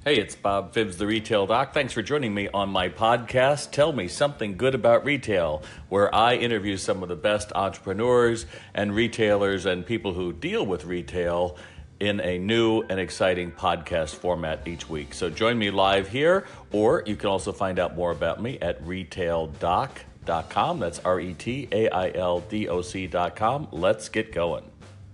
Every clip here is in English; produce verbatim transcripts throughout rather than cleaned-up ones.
Hey, it's Bob Phibbs, the Retail Doc. Thanks for joining me on my podcast, Tell Me Something Good About Retail, where I interview some of the best entrepreneurs and retailers and people who deal with retail in a new and exciting podcast format each week. So join me live here, or you can also find out more about me at retail doc dot com. That's R E T A I L D O C dot com. Let's get going.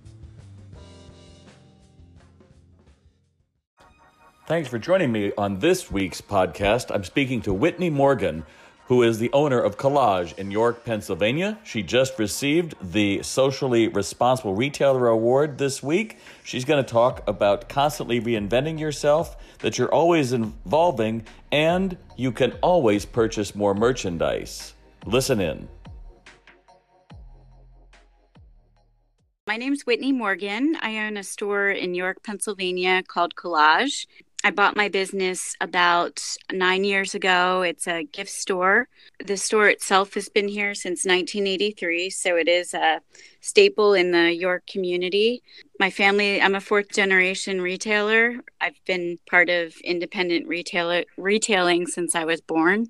Thanks for joining me on this week's podcast. I'm speaking to Whitney Morgan, who is the owner of Collage in York, Pennsylvania. She just received the Socially Responsible Retailer Award this week. She's going to talk about constantly reinventing yourself, that you're always evolving, and you can always purchase more merchandise. Listen in. My name's Whitney Morgan. I own a store in York, Pennsylvania called Collage. I bought my business about nine years ago. It's a gift store. The store itself has been here since nineteen eighty-three, so it is a staple in the York community. My family, I'm a fourth generation retailer. I've been part of independent retailer, retailing since I was born,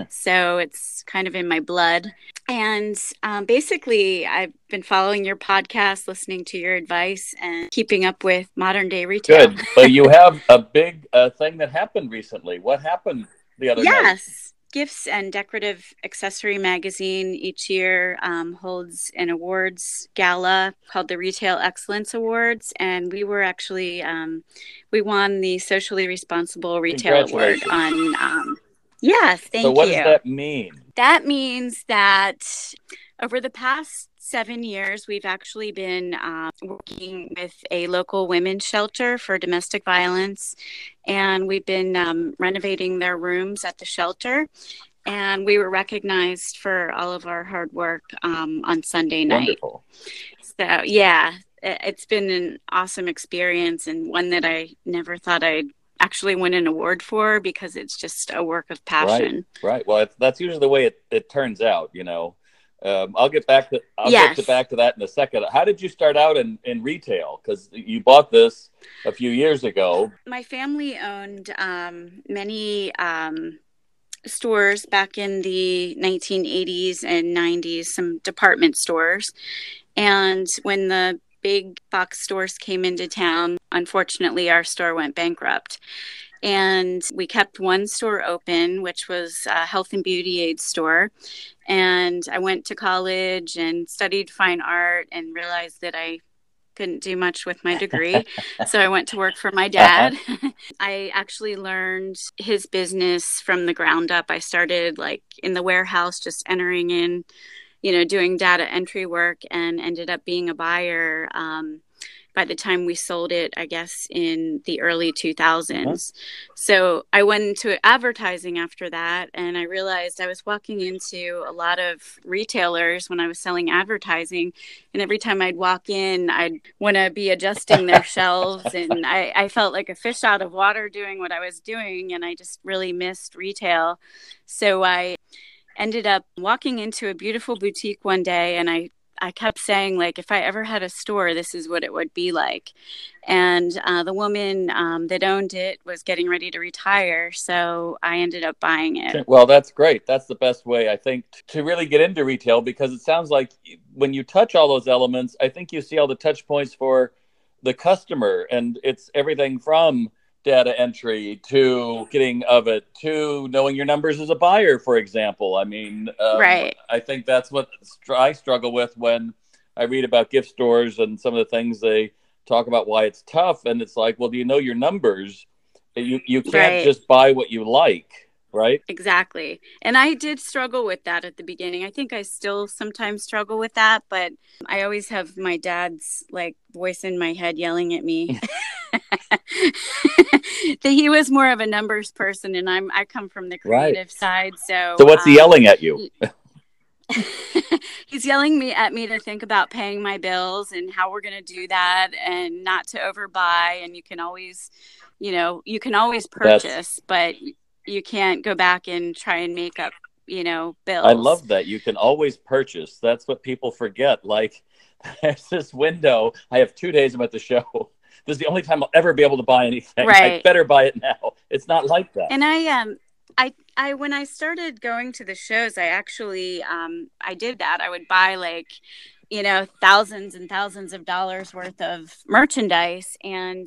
so it's kind of in my blood. And um, basically, I've been following your podcast, listening to your advice, and keeping up with modern day retail. Good. But you have a big uh, thing that happened recently. What happened the other yes. night? Yes. Gifts and Decorative Accessory Magazine each year um, holds an awards gala called the Retail Excellence Awards. And we were actually, um, we won the Socially Responsible Retail Award on, um, yes, thank you. So what you. does that mean? That means that over the past seven years, we've actually been uh, working with a local women's shelter for domestic violence, and we've been um, renovating their rooms at the shelter, and we were recognized for all of our hard work um, on Sunday night. Wonderful. So, yeah, it's been an awesome experience, and one that I never thought I'd actually win an award for, because it's just a work of passion. Right, right. Well, it's, that's usually the way it, it turns out, you know. Um, I'll get back to I'll yes. get to back to that in a second. How did you start out in, in retail? Because you bought this a few years ago. My family owned um, many um, stores back in the nineteen eighties and nineties, some department stores. And when the big box stores came into town, unfortunately, our store went bankrupt. And we kept one store open, which was a health and beauty aid store. And I went to college and studied fine art and realized that I couldn't do much with my degree. So I went to work for my dad. Uh-huh. I actually learned his business from the ground up. I started like in the warehouse, just entering in, you know, doing data entry work, and ended up being a buyer um, by the time we sold it, I guess, in the early two thousands. Mm-hmm. So I went into advertising after that, and I realized I was walking into a lot of retailers when I was selling advertising, and every time I'd walk in, I'd want to be adjusting their shelves, and I, I felt like a fish out of water doing what I was doing, and I just really missed retail. So I ended up walking into a beautiful boutique one day, and I I kept saying, like, if I ever had a store, this is what it would be like. And uh, the woman um, that owned it was getting ready to retire, so I ended up buying it. Well, that's great. That's the best way, I think, to really get into retail, because it sounds like when you touch all those elements, I think you see all the touch points for the customer, and it's everything from data entry to getting of it to knowing your numbers as a buyer, for example. I mean, um, right. I think that's what I struggle with when I read about gift stores and some of the things they talk about, why it's tough. And it's like, well, do you know your numbers? You, you can't right. just buy what you like. Right? Exactly. And I did struggle with that at the beginning. I think I still sometimes struggle with that, but I always have my dad's like voice in my head yelling at me. He was more of a numbers person, and I'm I come from the creative right. side. So So what's um, he yelling at you? He's yelling me at me to think about paying my bills and how we're going to do that, and not to overbuy. And you can always, you know, you can always purchase, That's... but you can't go back and try and make up, you know, bills. I love that. You can always purchase. That's what people forget. Like, there's this window. I have two days I'm at the show. this is the only time I'll ever be able to buy anything. I Right. better buy it now. It's not like that. And I um I I when I started going to the shows, I actually um I did that. I would buy like, you know, thousands and thousands of dollars worth of merchandise, and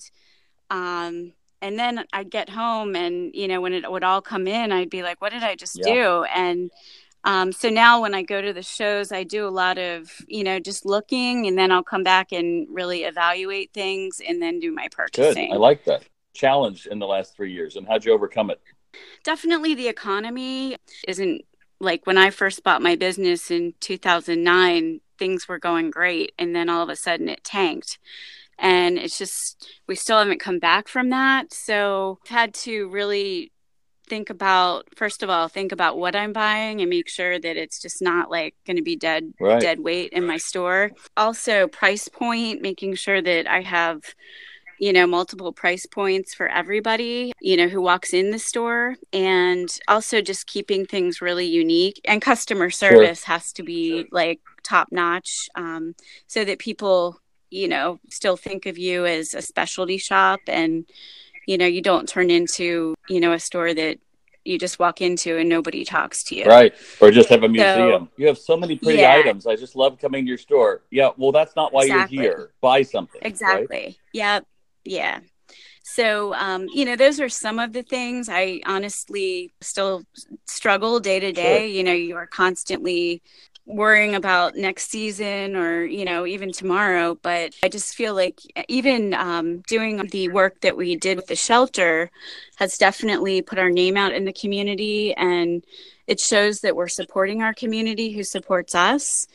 um and then I'd get home, and you know, when it would all come in, I'd be like, what did I just Yeah. do? And um so now when I go to the shows, I do a lot of, you know, just looking, and then I'll come back and really evaluate things and then do my Good. purchasing. I like that. Challenge in the last three years, and how'd you overcome it? Definitely the economy isn't like when I first bought my business in two thousand nine, things were going great. And then all of a sudden it tanked. And it's just, we still haven't come back from that. So I've had to really think about, first of all, think about what I'm buying and make sure that it's just not like going to be dead, Right. dead weight in my store. Also price point, making sure that I have, you know, multiple price points for everybody, you know, who walks in the store, and also just keeping things really unique. And customer service Sure. has to be like top notch, um, so that people, you know, still think of you as a specialty shop, and, you know, you don't turn into, you know, a store that you just walk into and nobody talks to you. Right. Or just have a museum. So, You have so many pretty yeah, items. I just love coming to your store. Yeah. Well, that's not why exactly. you're here. Buy something. Right. Exactly. Yep. Yeah. So, um, you know, those are some of the things. I honestly still struggle day to Sure. day. You know, you are constantly worrying about next season, or, you know, even tomorrow. But I just feel like even um, doing the work that we did with the shelter has definitely put our name out in the community. And it shows that we're supporting our community who supports us.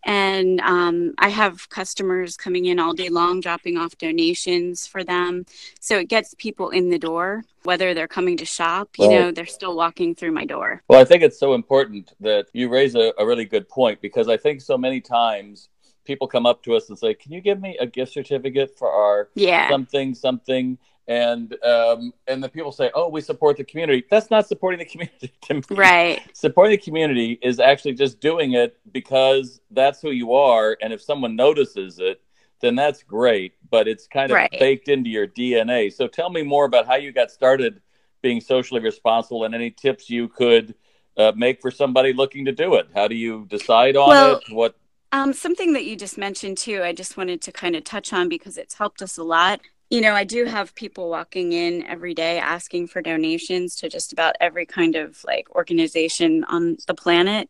And um, I have customers coming in all day long, dropping off donations for them. So it gets people in the door, whether they're coming to shop, you Right. know, they're still walking through my door. Well, I think it's so important that you raise a, a really good point, because I think so many times people come up to us and say, can you give me a gift certificate for our Yeah, something, something? And um, and the people say, oh, we support the community. That's not supporting the community to me. right, Supporting the community is actually just doing it because that's who you are. And if someone notices it, then that's great. But it's kind of right. baked into your D N A. So tell me more about how you got started being socially responsible, and any tips you could uh, make for somebody looking to do it. How do you decide on Well, it? What? um, something that you just mentioned too, I just wanted to kind of touch on because it's helped us a lot. You know, I do have people walking in every day asking for donations to just about every kind of like organization on the planet.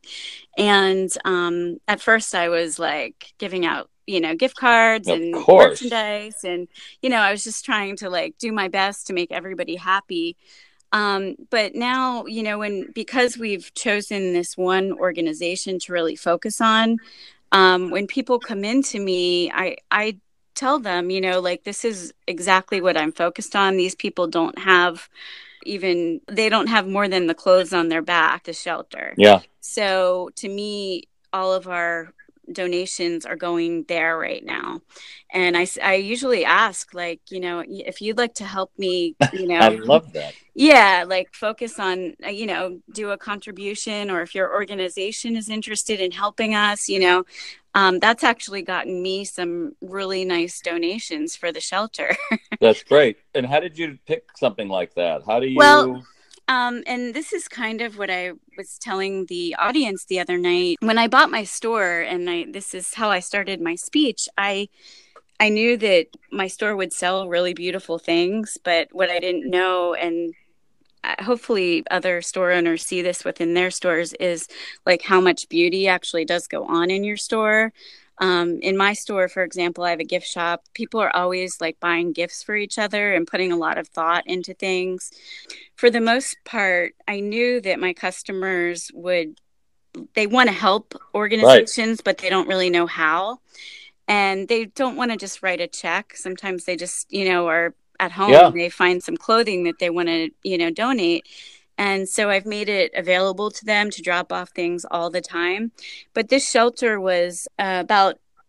And um, at first I was like giving out, you know, gift cards Of and course. merchandise. And, you know, I was just trying to like do my best to make everybody happy. Um, but now, you know, when, because we've chosen this one organization to really focus on, um, when people come into me, I, I tell them, you know, like, this is exactly what I'm focused on. These people don't have even, they don't have more than the clothes on their back, the shelter. Yeah. So to me, all of our donations are going there right now. And I, I usually ask, like, you know, if you'd like to help me, you I know, love that. yeah, like focus on, uh, you know, do a contribution, or if your organization is interested in helping us, you know, um, that's actually gotten me some really nice donations for the shelter. That's great. And how did you pick something like that? How do you? Well, Um, and this is kind of what I was telling the audience the other night. When I bought my store, and I, this is how I started my speech, I I knew that my store would sell really beautiful things, but what I didn't know, and uh, hopefully other store owners see this within their stores, is like how much beauty actually does go on in your store. Um, in my store, for example, I have a gift shop. People are always like buying gifts for each other and putting a lot of thought into things. For the most part, I knew that my customers would, they want to help organizations, right, but they don't really know how. And they don't want to just write a check. Sometimes they just, you know, are at home, yeah, and they find some clothing that they want to, you know, donate. And so I've made it available to them to drop off things all the time. But this shelter was uh, about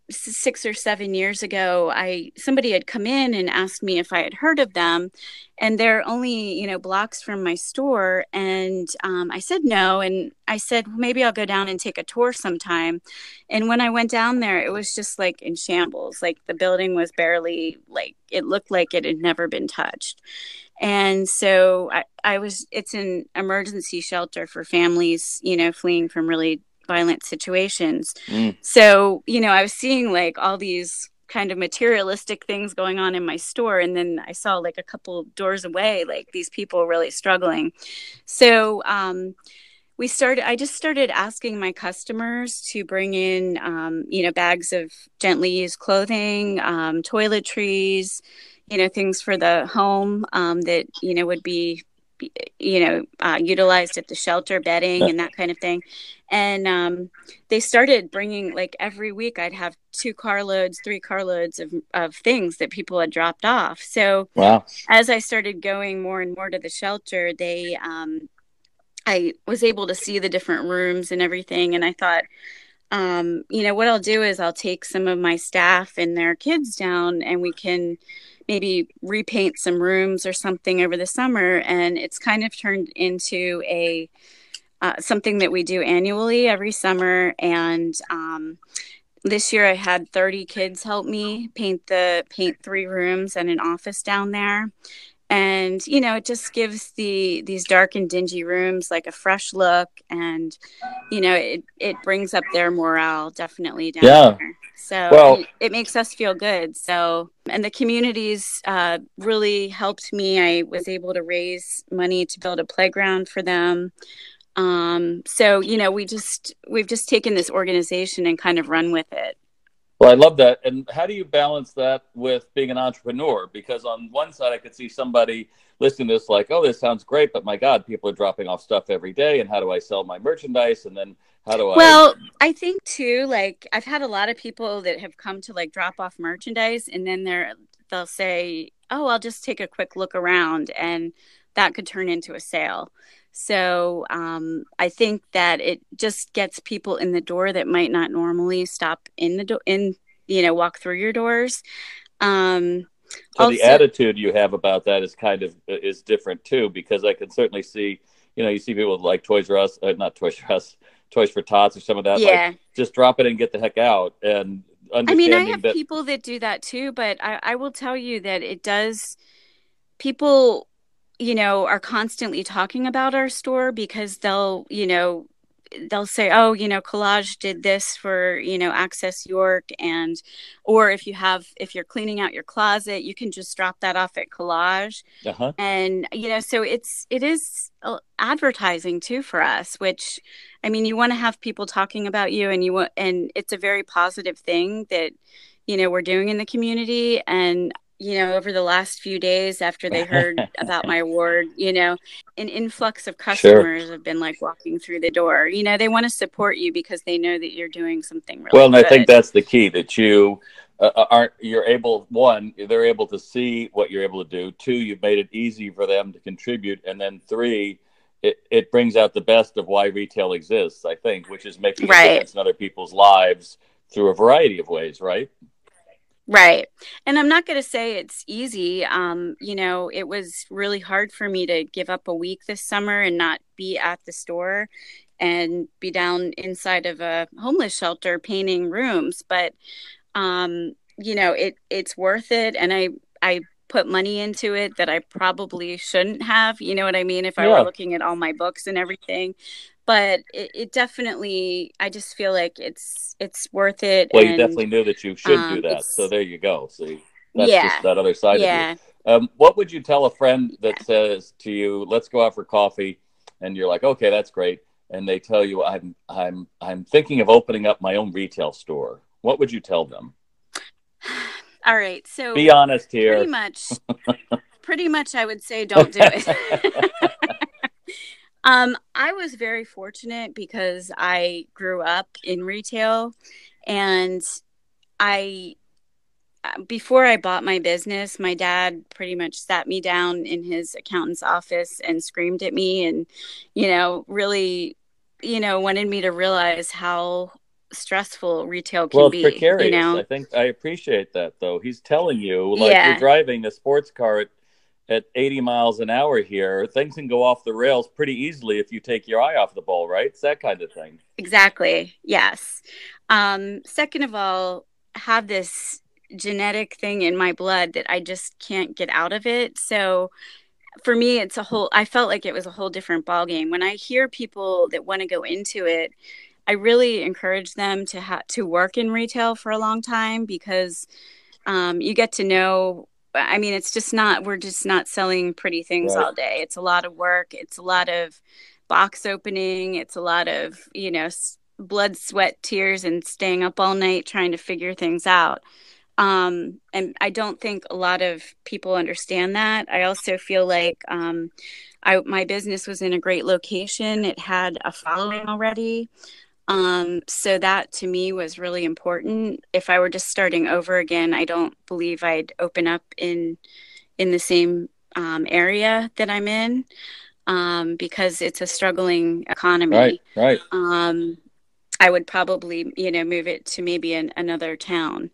six or seven years ago, I somebody had come in and asked me if I had heard of them, and they're only, you know, blocks from my store. And um, I said no, and I said, well, maybe I'll go down and take a tour sometime. And when I went down there, it was just like in shambles. Like the building was barely, like, it looked like it had never been touched. And so I, I was, it's an emergency shelter for families, you know, fleeing from really violent situations. Mm. So, you know, I was seeing like all these kind of materialistic things going on in my store. And then I saw like a couple doors away, like these people really struggling. So, um, we started, I just started asking my customers to bring in, um, you know, bags of gently used clothing, um, toiletries, you know, things for the home um, that, you know, would be, you know, uh, utilized at the shelter, bedding and that kind of thing. And um, they started bringing, like every week I'd have two carloads, three carloads of, of things that people had dropped off. So wow. As I started going more and more to the shelter, they, um, I was able to see the different rooms and everything. And I thought, um, you know, what I'll do is I'll take some of my staff and their kids down and we can maybe repaint some rooms or something over the summer. And it's kind of turned into a, uh, something that we do annually every summer. And, um, this year I had thirty kids help me paint the paint three rooms and an office down there. And, you know, it just gives the these dark and dingy rooms like a fresh look. And, you know, it, it brings up their morale definitely down Yeah. there. So Well, and it makes us feel good. So, and the communities uh, really helped me. I was able to raise money to build a playground for them. Um, so, you know, we just, we've just taken this organization and kind of run with it. Well, I love that. And how do you balance that with being an entrepreneur? Because on one side, I could see somebody listening to this like, oh, this sounds great, but my God, people are dropping off stuff every day. And how do I sell my merchandise? And then how do I? Well, I think too, like I've had a lot of people that have come to like drop off merchandise and then they're, they'll say, oh, I'll just take a quick look around, and that could turn into a sale. So um, I think that it just gets people in the door that might not normally stop in the door, in, you know, walk through your doors. Um, so also, the attitude you have about that is kind of is different too, because I can certainly see, you know, you see people like Toys R Us, uh, not Toys R Us, Toys for Tots or some of that. yeah. Like, just drop it and get the heck out. And I mean, I have that- people that do that too, but I, I will tell you that it does, people, you know, are constantly talking about our store because they'll, you know, they'll say, oh, you know, Collage did this for, you know, Access York. And, or if you have, if you're cleaning out your closet, you can just drop that off at Collage. Uh-huh. And, you know, so it's, it is advertising too for us, which, I mean, you want to have people talking about you, and you want, and it's a very positive thing that, you know, we're doing in the community. And, you know, over the last few days after they heard about my award, you know, an influx of customers sure. have been like walking through the door. You know, they want to support you because they know that you're doing something really well. And good. I think that's the key, that you uh, aren't, you're able, one, they're able to see what you're able to do. Two, you've made it easy for them to contribute. And then three, it, it brings out the best of why retail exists, I think, which is making a right. difference in other people's lives through a variety of ways, right? Right. And I'm not going to say it's easy. Um, you know, it was really hard for me to give up a week this summer and not be at the store and be down inside of a homeless shelter painting rooms. But, um, you know, it it's worth it. And I, I put money into it that I probably shouldn't have, you know what I mean? If I yeah. were looking at all my books and everything. But it, it definitely, I just feel like it's it's worth it. Well, and, you definitely knew that you should um, do that. So there you go. See, that's yeah, just that other side yeah. of you. Um, what would you tell a friend that says to you, let's go out for coffee, and you're like, okay, that's great. And they tell you, I'm I'm I'm thinking of opening up my own retail store. What would you tell them? All right. So be honest here. Pretty much, pretty much I would say don't do it. Um, I was very fortunate because I grew up in retail, and I, before I bought my business, my dad pretty much sat me down in his accountant's office and screamed at me and, you know, really, you know, wanted me to realize how stressful retail can Well, it's be, you precarious. I know? think I appreciate that, though. He's telling you, like you're Yeah, driving a sports car at, at eighty miles an hour here. Things can go off the rails pretty easily if you take your eye off the ball, right? It's that kind of thing. exactly. Yes. Um, second of all, have this genetic thing in my blood that I just can't get out of it. So for me, it's a whole, I felt like it was a whole different ballgame. When I hear people that want to go into it, I really encourage them to have to work in retail for a long time because um, you get to know. I mean, it's just not, we're just not selling pretty things Right. all day. It's a lot of work. It's a lot of box opening. It's a lot of, you know, blood, sweat, tears, and staying up all night trying to figure things out. Um, and I don't think a lot of people understand that. I also feel like um, I, my business was in a great location. It had a following already. Um, so that to me was really important. If I were just starting over again, I don't believe I'd open up in in the same um, area that I'm in um, because it's a struggling Right. economy. Right. Um, I would probably, you know, move it to maybe an, another town.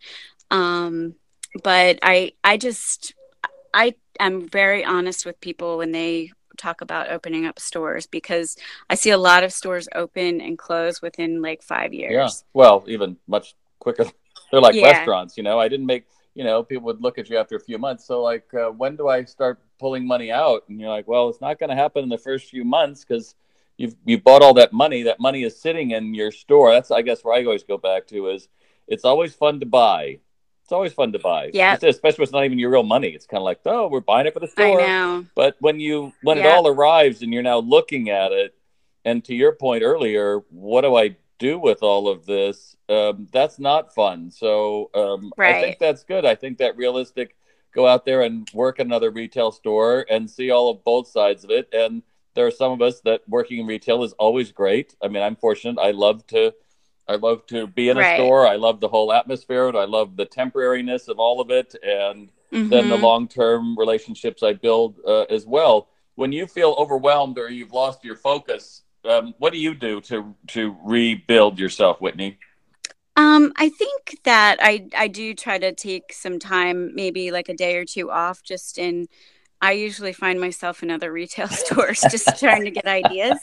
Um, but I, I just, I am very honest with people when they talk about opening up stores because I see a lot of stores open and close within like five Yeah. years. Well, even much quicker. They're like Yeah. restaurants, you know. I didn't make, you know, people would look at you after a few months. So, like, uh, when do I start pulling money out? And you're like, well, it's not going to happen in the first few months because you've you bought all that money. That money is sitting in your store. That's, I guess, where I always go back to is it's always fun to buy. It's always fun to buy, Yep. especially when it's not even your real money. It's kind of like, oh, we're buying it for the I store. know. But when you when it Yep. all arrives and you're now looking at it, and to your point earlier, what do I do with all of this? Um, that's not fun. So um, I think Right. that's good. I think that realistic, go out there and work at another retail store and see all of both sides of it. And there are some of us that working in retail is always great. I mean, I'm fortunate. I love to I love to be in a Right. store. I love the whole atmosphere. I love the temporariness of all of it, and then the Mm-hmm. long-term relationships I build uh, as well. When you feel overwhelmed or you've lost your focus, um, what do you do to to rebuild yourself, Whitney? Um, I think that I I do try to take some time, maybe like a day or two off, just in. I usually find myself in other retail stores just trying to get ideas.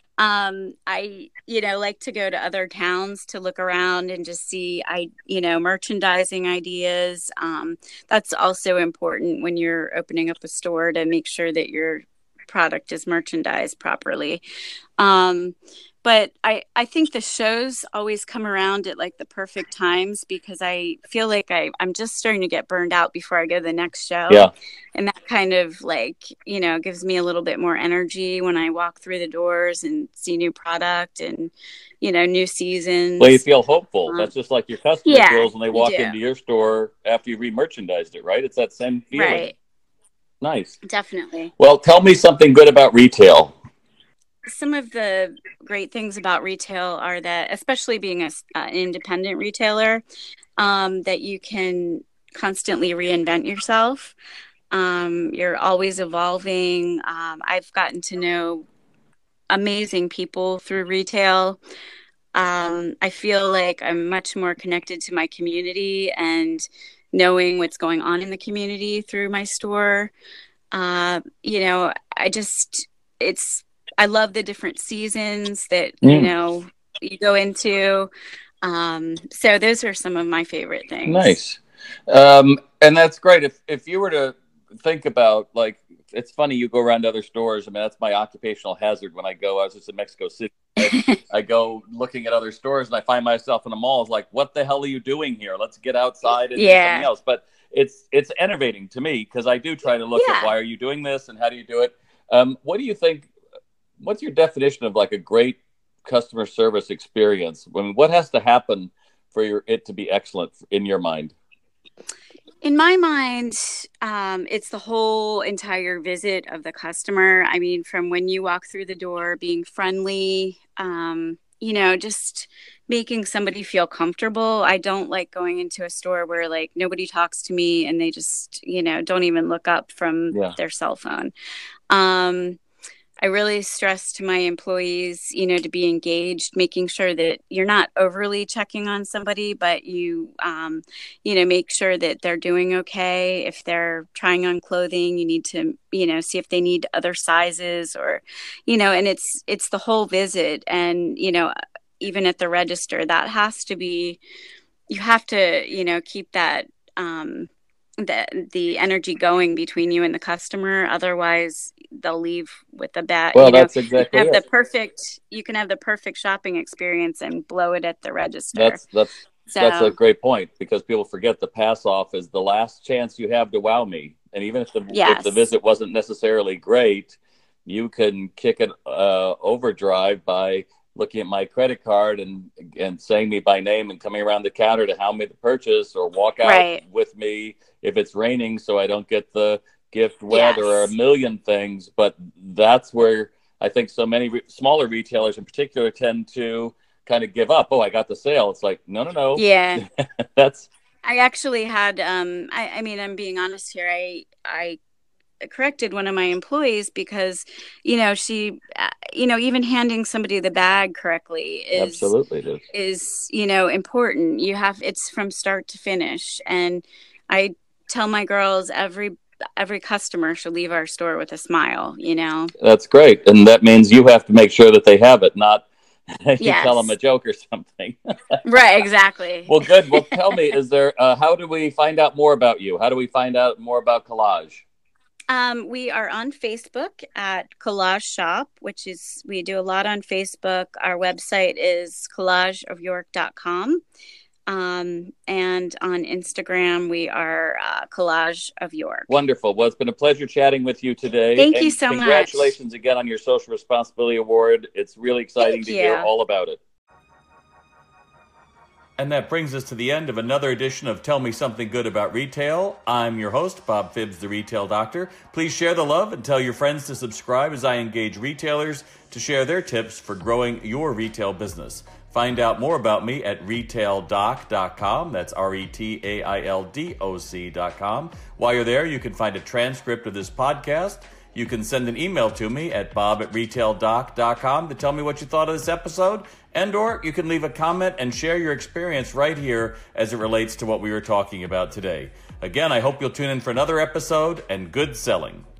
Um, I, you know, like to go to other towns to look around and just see, I, you know, merchandising ideas. Um, that's also important when you're opening up a store to make sure that your product is merchandised properly. Um, but I, I think the shows always come around at like the perfect times because I feel like I, I'm just starting to get burned out before I go to the next show. Yeah. And that kind of like, you know, gives me a little bit more energy when I walk through the doors and see new product and, you know, new Well, you seasons. feel hopeful. Um, That's just like your customer yeah, feels when they you walk do. into your store after you re-merchandised it, right? It's that same feeling. Right. Nice. Definitely. Well, tell me something good about retail. Some of the great things about retail are that, especially being a, uh, an independent retailer, um, that you can constantly reinvent yourself. Um, you're always evolving. Um, I've gotten to know amazing people through retail. Um, I feel like I'm much more connected to my community and knowing what's going on in the community through my store. Uh, you know, I just, it's, I love the different seasons that, you Mm, know, you go into. Um, so those are some of my favorite things. nice. Um, and that's great. If if you were to think about like, it's funny you go around to other stores. I mean, that's my occupational hazard when I go. I was just in Mexico City. I, I go looking at other stores and I find myself in the malls like, what the hell are you doing here? Let's get outside and do something Yeah. else. But it's it's enervating to me because I do try to look at Yeah. why are you doing this and how do you do it. Um, what do you think? What's your definition of like a great customer service experience? I mean, what has to happen for your it to be excellent in your mind? In my mind, um, it's the whole entire visit of the customer. I mean, from when you walk through the door, being friendly, um, you know, just making somebody feel comfortable. I don't like going into a store where like nobody talks to me and they just, you know, don't even look up from Yeah. their cell phone. Um, I really stress to my employees, you know, to be engaged, making sure that you're not overly checking on somebody, but you, um, you know, make sure that they're doing okay. If they're trying on clothing, you need to, you know, see if they need other sizes or, you know, and it's, it's the whole visit. And, you know, even at the register, that has to be, you have to, you know, keep that, um, the the energy going between you and the customer. Otherwise they'll leave with a bad, Well, you know, that's you exactly can have it. the perfect, you can have the perfect shopping experience and blow it at the register. That's, that's, so, that's a great point, because people forget the pass off is the last chance you have to wow me. And even if the, yes. if the visit wasn't necessarily great, you can kick it uh, overdrive by looking at my credit card and and saying me by name and coming around the counter to help me the purchase, or walk out right. with me if it's raining so I don't get the gift wet, yes. or a million things. But that's where I think so many re- smaller retailers in particular tend to kind of give up. Oh, I got the sale. It's like, no, no, no. Yeah. That's. I actually had, um, I, I mean, I'm being honest here. I, I, corrected one of my employees because, you know, she, uh, you know, even handing somebody the bag correctly is Absolutely it is. is, you know, important. You have, it's from start to finish. And I tell my girls every every customer should leave our store with a smile, you know. That's great. And that means you have to make sure that they have it, not you yes. tell them a joke or something. Right, exactly. Well, good. Well, tell me, is there, uh, how do we find out more about you? How do we find out more about Collage? Um, we are on Facebook at Collage Shop, which is, we do a lot on Facebook. Our website is collage of york dot com. Um, and on Instagram, we are uh, Collage of York. Wonderful. Well, it's been a pleasure chatting with you today. Thank and you so congratulations much. Congratulations again on your Social Responsibility Award. It's really exciting Thank to you. hear all about it. And that brings us to the end of another edition of Tell Me Something Good About Retail. I'm your host, Bob Phibbs, the Retail Doctor. Please share the love and tell your friends to subscribe as I engage retailers to share their tips for growing your retail business. Find out more about me at retail doc dot com. That's R E T A I L D O C dot com. While you're there, you can find a transcript of this podcast. You can send an email to me at bob at retail doc dot com to tell me what you thought of this episode. And or you can leave a comment and share your experience right here as it relates to what we were talking about today. Again, I hope you'll tune in for another episode, and good selling.